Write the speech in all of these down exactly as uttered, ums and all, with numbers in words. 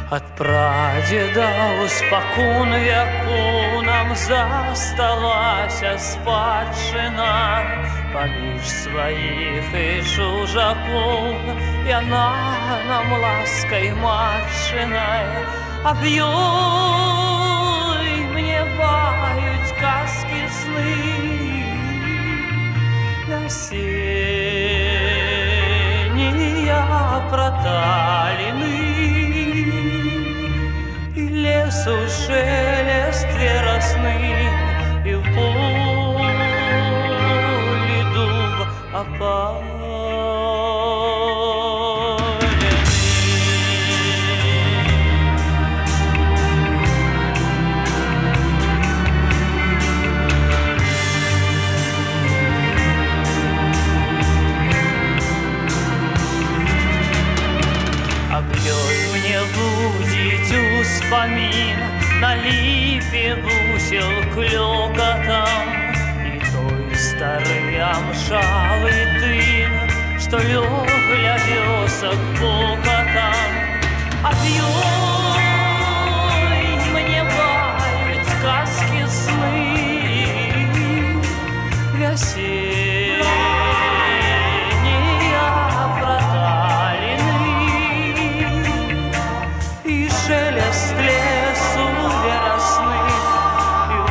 От прадедаў спакон вяку нам засталася спадчына. Паміж сваіх і чужакоў яна нам ласкай матчынай. Аб ёй мне баюць казкі сны. Вясеннія праталіны і лесу шелест верасны, і в полі дуб опалены. Аб ёй мне будзіць успамін, на ліпе вусел клёкатам, і той стары амшавы тын, што лёг ля вёсак покатам. Аб ёй мне баюць казкі сны. Вясеннія праталіны і шелест лесу верасны, і в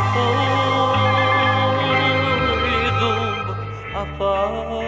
полі дуб опалены.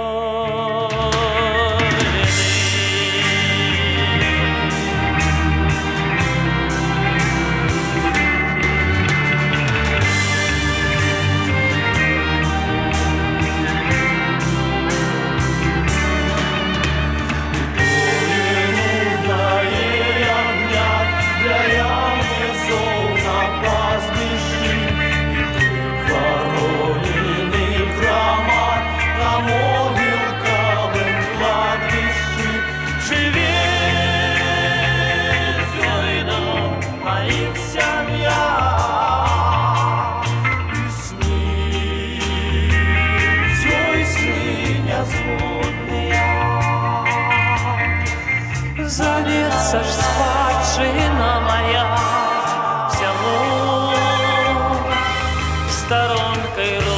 Зовется ж спадщина моя всему сторонкой родною.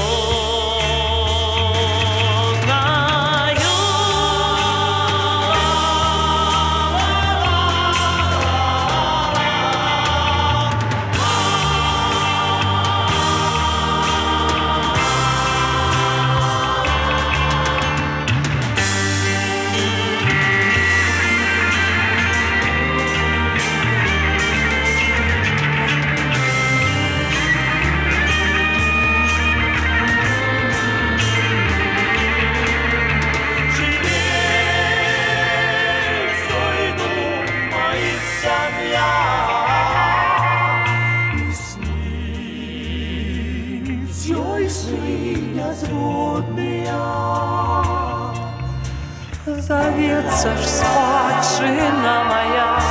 Зовется ж спадщина моя